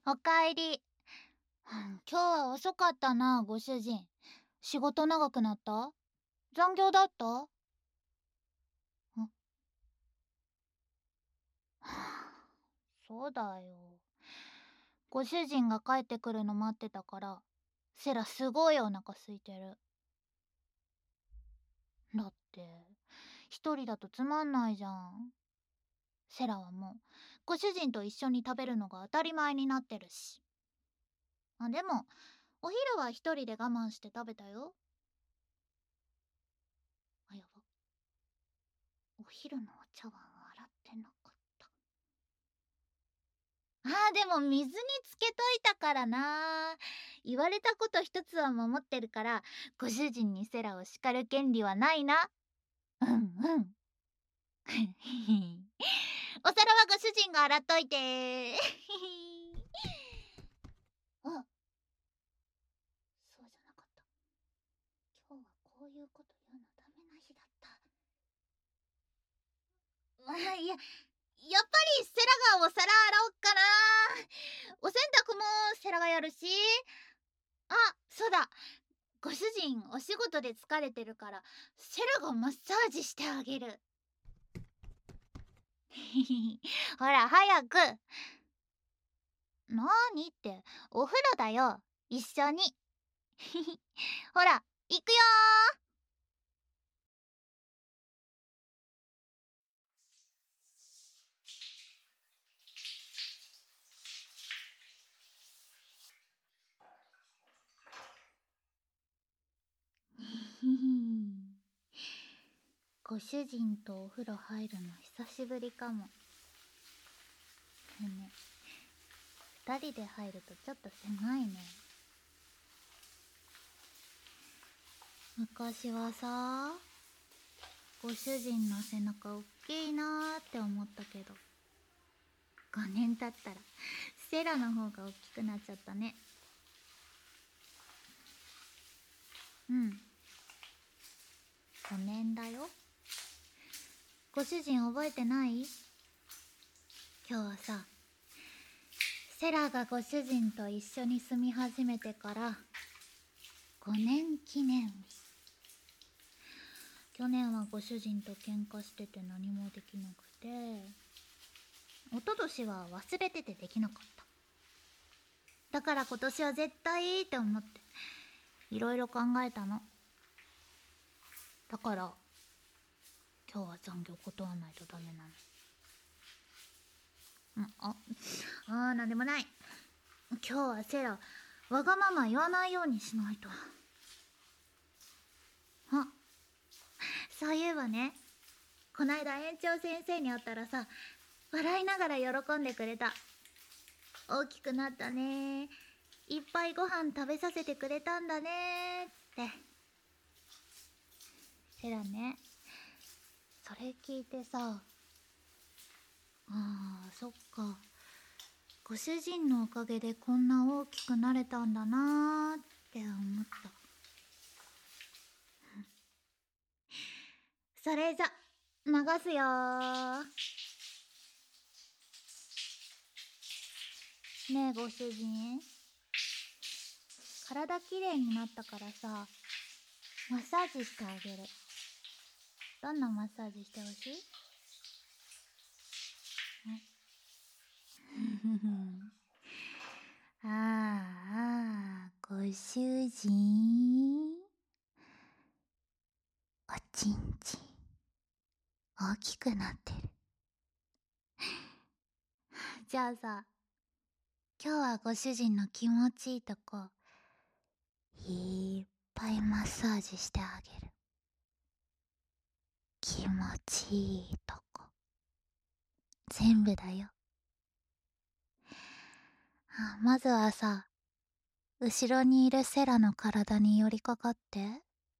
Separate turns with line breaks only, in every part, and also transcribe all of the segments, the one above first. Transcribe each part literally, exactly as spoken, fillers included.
おかえり。今日は遅かったな、ご主人。仕事長くなった？残業だった？んそうだよ。ご主人が帰ってくるの待ってたから、セラすごいお腹空いてる。だって、一人だとつまんないじゃん。セラはもう、ご主人と一緒に食べるのが当たり前になってるし。あ、でも、お昼は一人で我慢して食べたよ。あ、やば。お昼のお茶碗洗ってなかった。あーでも水につけといたからな。言われたこと一つは守ってるから、ご主人にセラを叱る権利はないな。うんうん。お皿はご主人が洗っといて。あ、そうじゃなかった。今日はこういうこと言うのダメな日だった。あ、いや、やっぱりセラがお皿洗おっかな。お洗濯もセラがやるし。あ、そうだ。ご主人お仕事で疲れてるからセラがマッサージしてあげる。ほら早く。なーにって、お風呂だよ、一緒に。ほら行くよー。ご主人とお風呂入るの久しぶりかも。ね、二人で入るとちょっと狭いね。昔はさ、ご主人の背中おっきいなーって思ったけど、ごねん経ったらセラの方が大きくなっちゃったね。うん、ごねんだよ。ご主人覚えてない？今日はさ、セラがご主人と一緒に住み始めてからごねん記念日。去年はご主人と喧嘩してて何もできなくて、一昨年は忘れててできなかった。だから今年は絶対って思っていろいろ考えたの。だから今日は残業断らないとダメなの。んああーなんでもない。今日はセラわがまま言わないようにしないと。あ、そういえばね、こないだ園長先生に会ったらさ、笑いながら喜んでくれた。大きくなったね、いっぱいご飯食べさせてくれたんだねって。セラね、それ聞いてさ、ああそっか、ご主人のおかげでこんな大きくなれたんだなーって思った。それじゃ流すよー。ねえご主人、体きれいになったからさ、マッサージしてあげる。どんなマッサージしてほしい？ああ、ご主人、おちんちん大きくなってる。じゃあさ、今日はご主人の気持ちいいとこいっぱいマッサージしてあげる。気持ちいいとこ全部だよ。あ、まずはさ、後ろにいるセラの体に寄りかかって。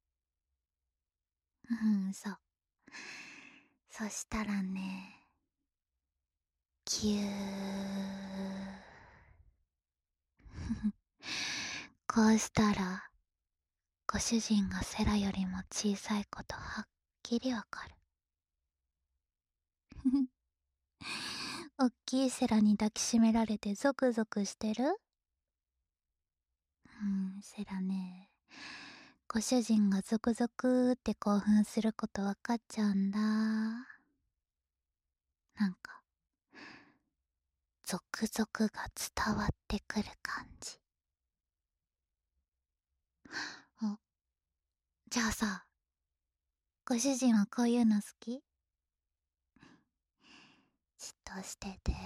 うん、そう。そしたらね、ぎゅーこうしたらご主人がセラよりも小さいことはっきりわかる。 おっきいセラに抱きしめられてゾクゾクしてる？うん、セラね、ご主人がゾクゾクって興奮することわかっちゃうんだ。なんか、ゾクゾクが伝わってくる感じ。あ、じゃあさ、ご主人はこういうの好き？じっとしてて。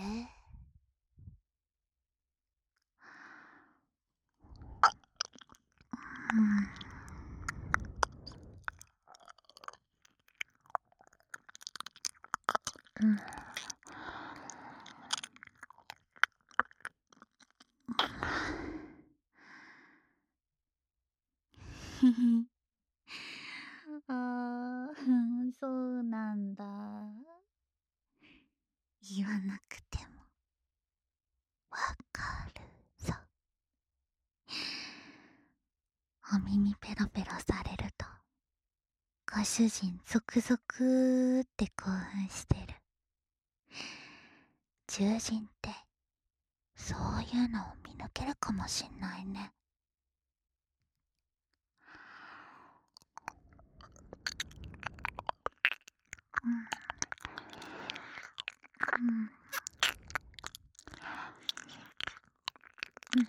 うん。うん。ふふ。あー、そうなんだ。言わなくてもわかるさ。お耳ペロペロされるとご主人ゾクゾクって興奮してる。獣人ってそういうのを見抜けるかもしんないね。うん、うん、うん。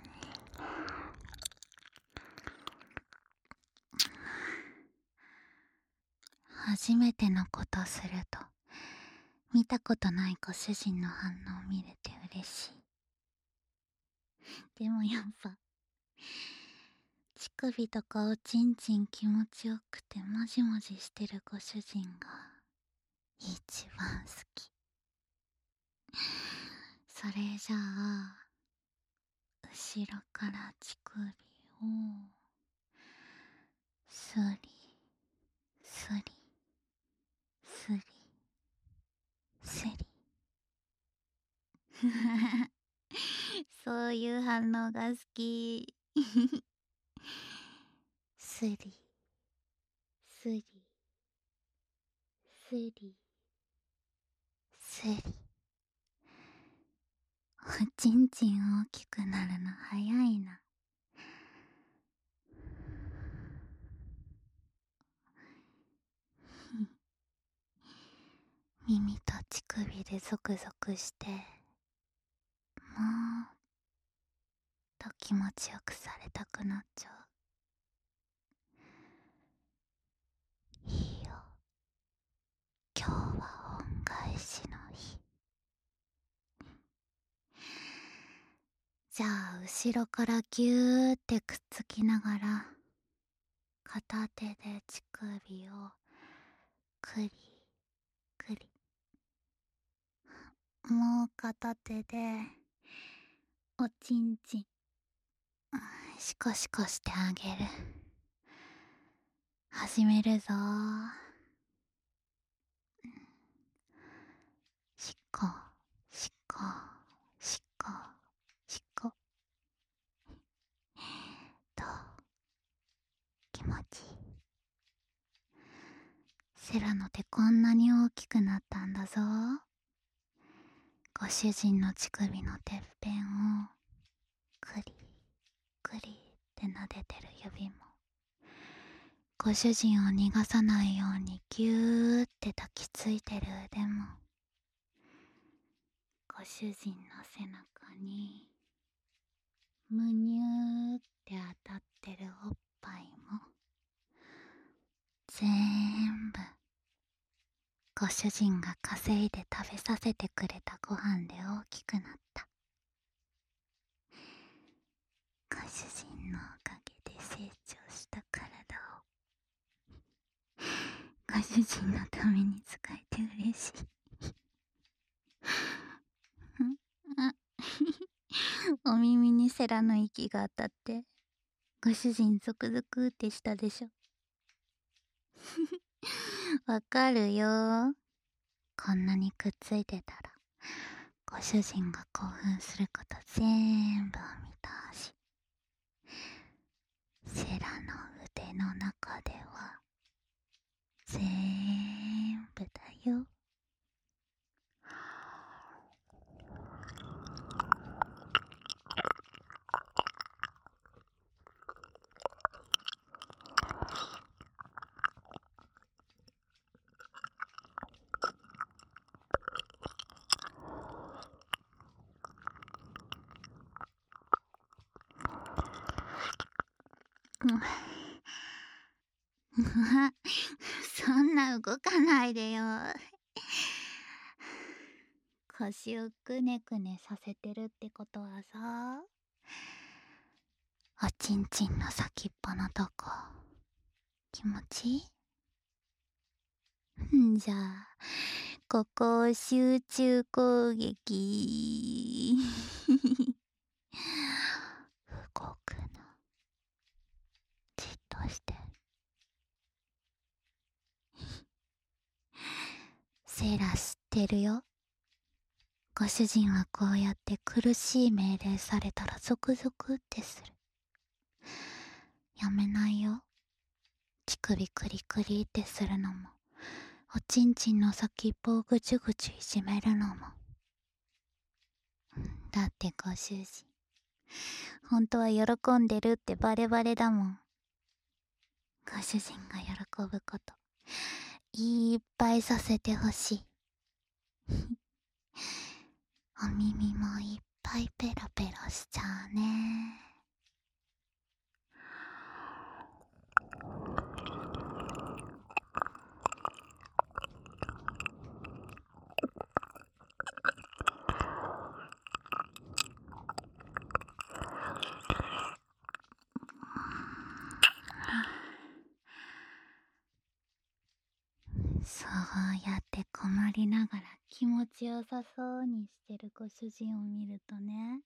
初めてのことすると見たことないご主人の反応を見れて嬉しい。でもやっぱ乳首とかおちんちん気持ちよくてもじもじしてるご主人が一番好き。それじゃあ後ろから乳首をスリスリスリスリそういう反応が好き。スリスリスリスリ。おちんちん大きくなるの早いな。耳と乳首でゾクゾクして、もっと気持ちよくされたくなっちゃう。いいよ、今日は恩返しの日。じゃあ後ろからギューってくっつきながら片手で乳首をクリクリ、もう片手でおちんちんシコシコしてあげる。始めるぞー。しこしこしこしこ。どう？気持ちいい？セラの手こんなに大きくなったんだぞ。ご主人の乳首のてっぺんをクリクリって撫でてる指もご主人を逃がさないようにギューって抱きついてる腕もご主人の背中にむにゅーって当たってるおっぱいもぜーんぶご主人が稼いで食べさせてくれたご飯で大きくなった。ご主人のおかげで成長した体をご主人のために使えて嬉しい。あお耳にセラの息が当たってご主人ゾクゾクってしたでしょ。わかるよ。こんなにくっついてたらご主人が興奮すること全部を見たし、セラの腕の中では全部だよ。 そんな動かないでよ。腰をくねくねさせてるってことはさ、おちんちんの先っぽのとこ気持ちいい？んじゃあここを集中攻撃。動くのじっとしてセラ知ってるよ。ご主人はこうやって苦しい命令されたらゾクゾクってする。やめないよ。乳首クリクリってするのも、おちんちんの先っぽをぐちゅぐちゅいじめるのも。だってご主人、本当は喜んでるってバレバレだもん。ご主人が喜ぶこと、いっぱいさせてほしい。お耳もいっぱいペロペロしちゃうね。そうやって困りながら気持ちよさそうにしてるご主人を見るとね、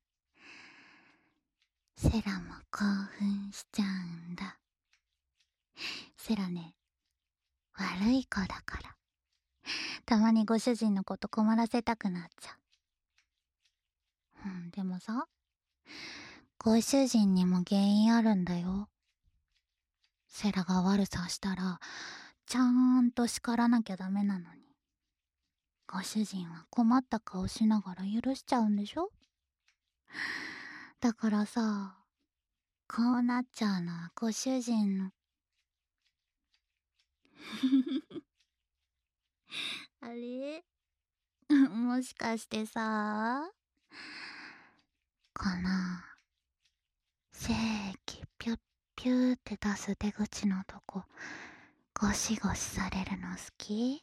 セラも興奮しちゃうんだ。セラね、悪い子だから、たまにご主人のこと困らせたくなっちゃう。うん、でもさ、ご主人にも原因あるんだよ。セラが悪さしたら、ちゃんと叱らなきゃダメなのに。ご主人は困った顔しながら許しちゃうんでしょ？だからさ、こうなっちゃうのはご主人のあれもしかしてさ、この精液ピュッピューって出す出口のとこゴシゴシされるの好き？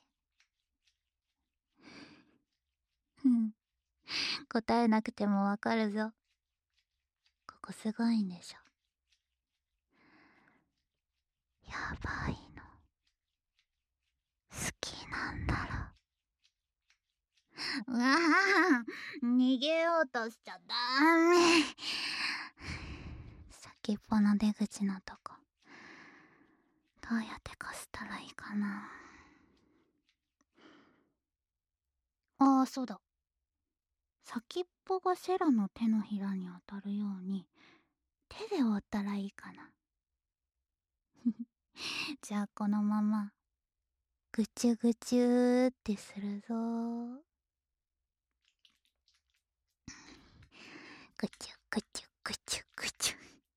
うん答えなくてもわかるぞ。ここすごいんでしょ。やばいの好きなんだろ。うわあ、逃げようとしちゃダメ。先っぽの出口のとこどうやってかすったらいいかな。ああ、そうだ。先っぽがセラの手のひらに当たるように手で折ったらいいかな。じゃあこのままぐちゅぐちゅってするぞ。ぐちゅぐちゅぐちゅぐちゅ。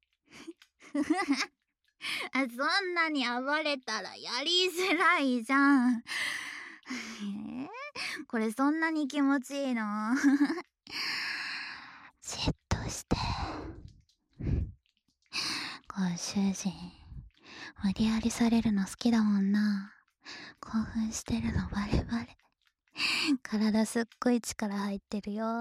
あ、そんなに暴れたらやりづらいじゃん。えー、これそんなに気持ちいいの？じっとして。ご主人、無理やりされるの好きだもんな。興奮してるのバレバレ。体すっごい力入ってるよ。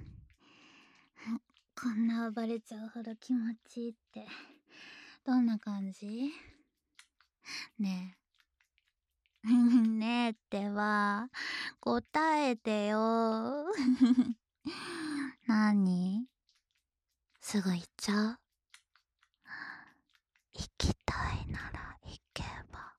こんな暴れちゃうほど気持ちいいってどんな感じ？ねえねえってば答えてよ。何？すぐ行っちゃう？行きたいなら行けば。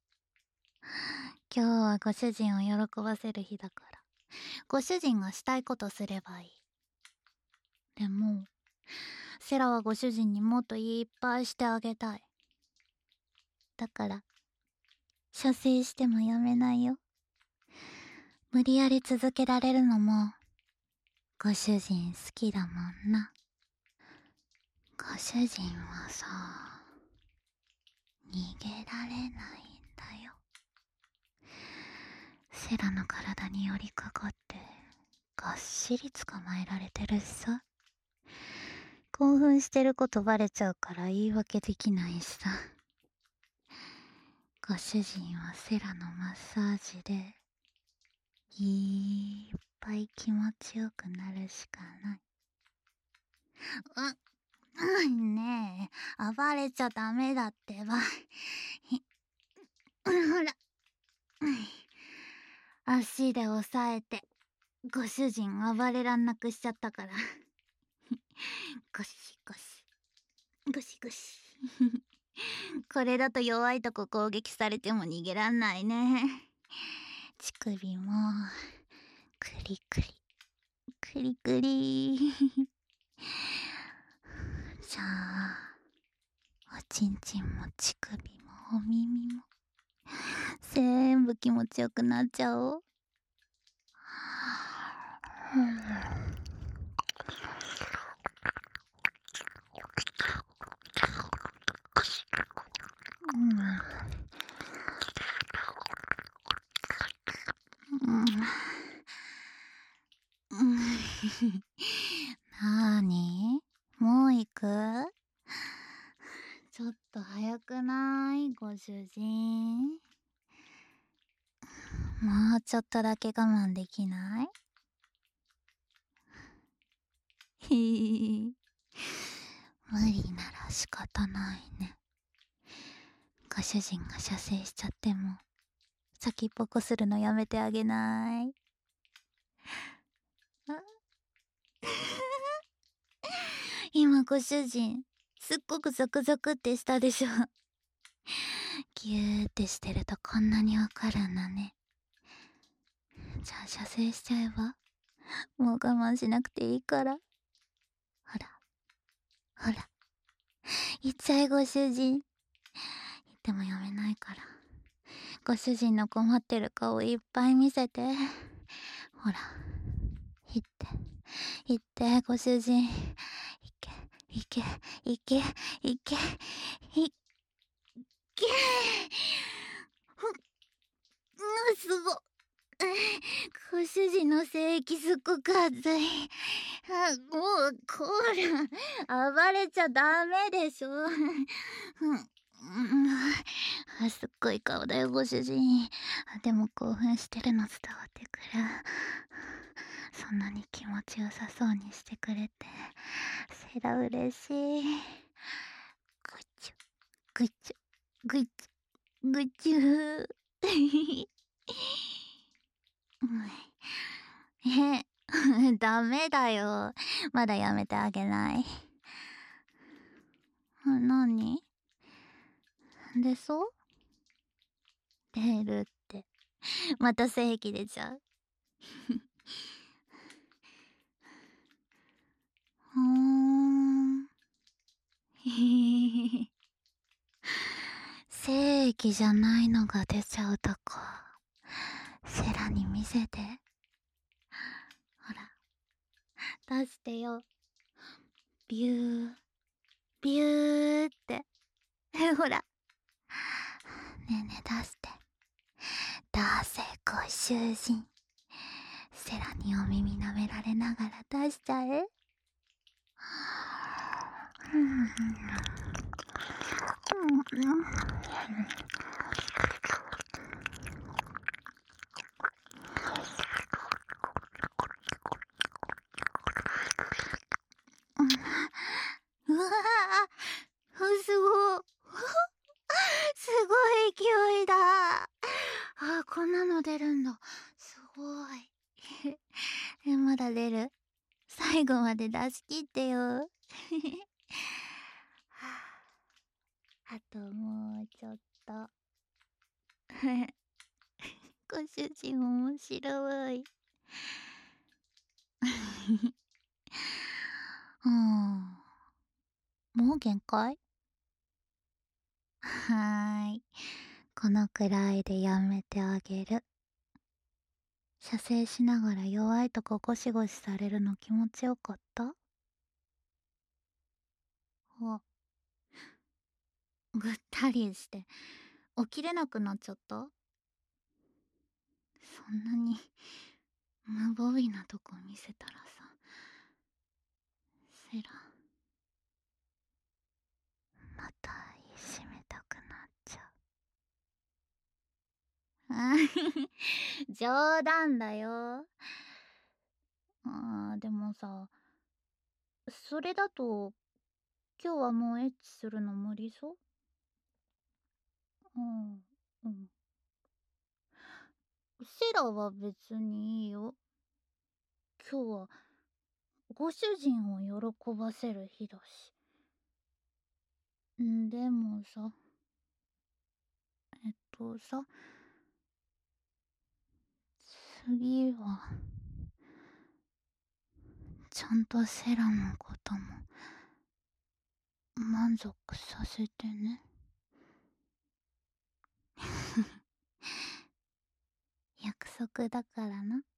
今日はご主人を喜ばせる日だからご主人がしたいことすればいい。でもセラはご主人にもっといっぱいしてあげたい。だから射精してもやめないよ。無理やり続けられるのもご主人好きだもんな。ご主人はさ、逃げられないんだよ。セラの体に寄りかかってがっしり捕まえられてるしさ。 興奮してることバレちゃうから言い訳できないしさ。ご主人はセラのマッサージでいっぱい気持ちよくなるしかない。う、うん、ねえ、暴れちゃダメだってば。ほら、足で押さえてご主人暴れらんなくしちゃったから。ゴシゴシゴシゴシ。これだと弱いとこ攻撃されても逃げらんないね。乳首もクリクリクリクリ。じゃあおちんちんも乳首もお耳も全部気持ちよくなっちゃおう。うん、なーに、もう行く？ちょっと早くないご主人。もうちょっとだけ我慢できない？へへ。無理なら仕方ないね。ご主人が射精しちゃっても先っぽこするのやめてあげない？今ご主人すっごくゾクゾクってしたでしょ。ギューってしてるとこんなにわかるんだね。じゃあ射精しちゃえばもう我慢しなくていいから。ほらほら、言っちゃえご主人。言ってもやめないから。ご主人の困ってる顔いっぱい見せて。ほら、言って言ってご主人。いけいけいけいけいけ。うん、すごっ。ご主人の性域すっごく熱い。あ、もうこら暴れちゃダメでしょ。うん、あ、すっごい顔だよご主人。でも興奮してるの伝わってくる。そんなに気持ちよさそうにしてくれてセラ嬉しい。ぐちゅぐちゅぐちゅぐちゅ。え、ダメだよ。まだやめてあげない？なに？出そう？出るって。また性癖出ちゃう？ふーん。へへへ。性癖じゃないのが出ちゃうとこセラに見せて。ほら出してよ。ビュービューって。ほらねえねえ出して。出せご主人。セラにお耳舐められながら出しちゃえ。うわー、すごすごい勢いだ。あ、こんなの出るんだ。すごい。え、まだ出る？最後まで出し切ってよ。はあ、あともうちょっと。ご主人面白い。うん。もう限界？はーい。このくらいでやめてあげる。射精しながら弱いとこゴシゴシされるの気持ちよかった？あ、ぐったりして起きれなくなっちゃった？そんなに無防備なとこ見せたらさ、セラくなっちゃう。あ冗談だよ。あーでもさ、それだと今日はもうエッチするの無理そう？うん、うん。セラは別にいいよ。今日はご主人を喜ばせる日だし。んでもさ、えっとさ、次は、ちゃんとセラのことも満足させてね。約束だからな。